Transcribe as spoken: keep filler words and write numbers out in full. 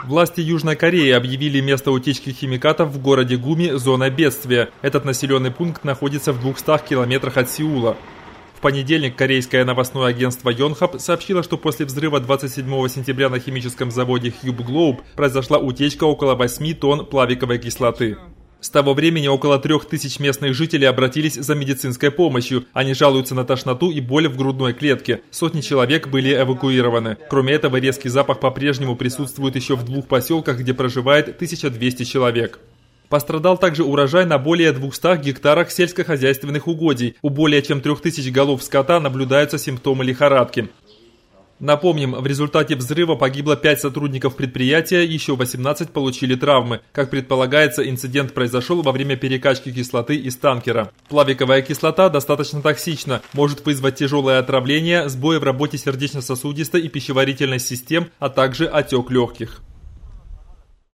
Власти Южной Кореи объявили место утечки химикатов в городе Гуми зоной бедствия. Этот населенный пункт находится в двухстах километрах от Сеула. В понедельник корейское новостное агентство Йонхап сообщило, что после взрыва двадцать седьмого сентября на химическом заводе Hyub Globe произошла утечка около восьми тонн плавиковой кислоты. С того времени около трех тысяч местных жителей обратились за медицинской помощью. Они жалуются на тошноту и боль в грудной клетке. Сотни человек были эвакуированы. Кроме этого, резкий запах по-прежнему присутствует еще в двух поселках, где проживает тысяча двести человек. Пострадал также урожай на более двухстах гектарах сельскохозяйственных угодий. У более чем трех тысяч голов скота наблюдаются симптомы лихорадки. Напомним, в результате взрыва погибло пять сотрудников предприятия, еще восемнадцать получили травмы. Как предполагается, инцидент произошел во время перекачки кислоты из танкера. Плавиковая кислота достаточно токсична, может вызвать тяжелое отравление, сбои в работе сердечно-сосудистой и пищеварительной систем, а также отек легких.